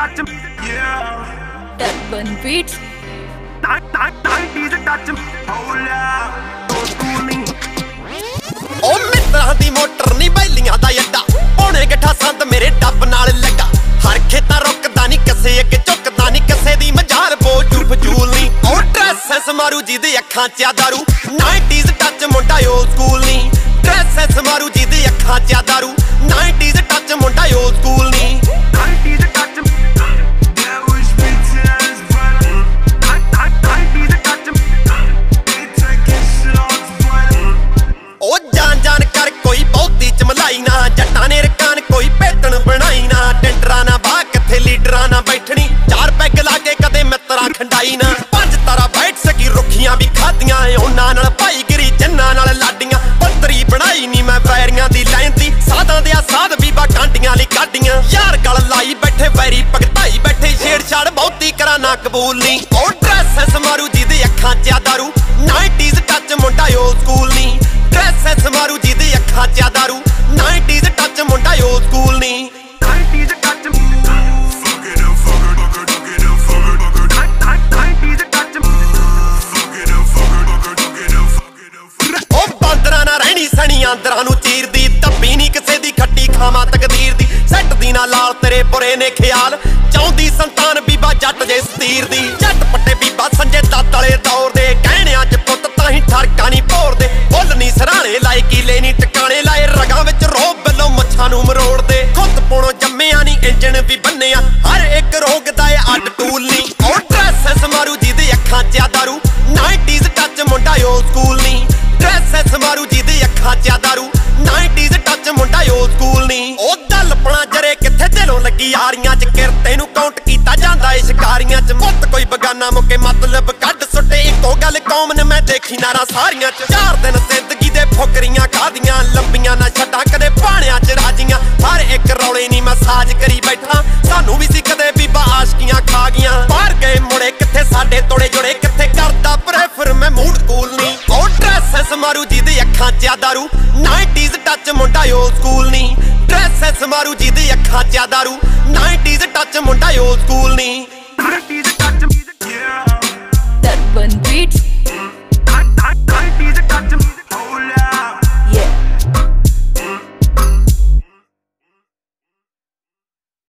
touch 'em, yeah. Turban Beats. 90s touch 'em, hold up, old school me. ओ मित्रां दी motor नी बैलियां दा अड्डा पौने गठा संद मेरे डब नाल लगा हर खेता रुकदा नी किसे अगे झुकदा नी किसे दी मजार बोझू फजूल नी ओ ड्रेसेस मारू जी दी अखां च दारू 90s टच मुंडा ओल्ड स्कूल नी ड्रेसेस मारू जी दी अखां च दारू 90s टच मुंडा ओल्ड स्कूल नी 90s touch 'em, that was bitches, but 90s touch 'em, they taking shit off, but ओ जान जान कर कोई बहुती चमलाई ना जट्टां ने रकान कोई पेतन बनाई ना टेंडरा ना बाह किथे लीडरां ना बैठनी चार पैग लाके कदे मित्रा खंडाई ना पंज तारा बैठ सकी रुखियां भी खादियां ओना नाल भाईगिरी जन्ना नाल लाडियां पंतरी बनाई नी मैं वैरियां दी लैंदी सादां दे साध बीबा कांडियां ली काडियां यार गल लाई बैठे वैरी भगताई बैठे छेड़छाड़ बहुती करा ना कबूल नी ओ ड्रेसेस मारू जी दी अखां च दारू 90s टच मुंडा ओल्ड स्कूल नी ड्रेसेस मारू जी दी अखां च दारू 90s टच मुंडा ओल्ड स्कूल नी 90s touch 'em, fuck it up, fuck it up, fuck it up, fuck it up, 90s touch 'em, fuck it up, fuck it up, fuck it up, fuck it up. ओ बांदरां ना रहनी सनी आंदरां नू चीरदी धब्बी नी किसे दी खट्टी खावां तकदीर दी सैट दी ना लाल तेरे बुरे ने ख्याल चाहुंदी संतान बीबा जट जे सतीर दी जट पट्टे बीबा संजे दत्त वाले दौर दे कहणियां च पुੱਤ ताहीं ठरका नी भोरदे फुੱਲ नी सराणे लाए कीले नी टकाणे लाए रगां विच रोब बल्लों मच्छां नू मरोड़दे खुद पुणों जम्मिया नी इंजन भी बन्निया हर एक रोग दा अड्ड टूल नी ओ ड्रेसेस मारू जी दी अखां च दारू 90s टच मुंडा ओल्ड स्कूल नी ड्रेसेस मारू जी दी अखां च दारू 90s टच मुंडा ओल्ड स्कूल नी ओ दलपना जरे किथे दिलों लगी यारियां च किरते नू काउंट कीता जांदा ए शिकारियां च मुੱਤ कोई बगाना मुके मतलब कढ सुट्टे इक्को गल कौम ने मैं देखी नारा सारियां च 4 दिन जिंदगी दे फुकरियां खादियां लंबियां ना छड्डां कदे पाणियां च राजियां हर एक रौले नी मैं साज करी बैठा सानू भी सी कदे बीबा आशकियां खा गईयां बाहर गए मुड़े किथे साडे तोड़े जुड़े किथे करदा प्रेफर मैं मूड कूल नी ओ ड्रेसेस मारू जी दी अखां च दारू 90s टच मुंडा ओल्ड स्कूल नी ड्रेसेस मारू जी दी अखां च दारू 90s टच मुंडा ओल्ड स्कूल नी 90s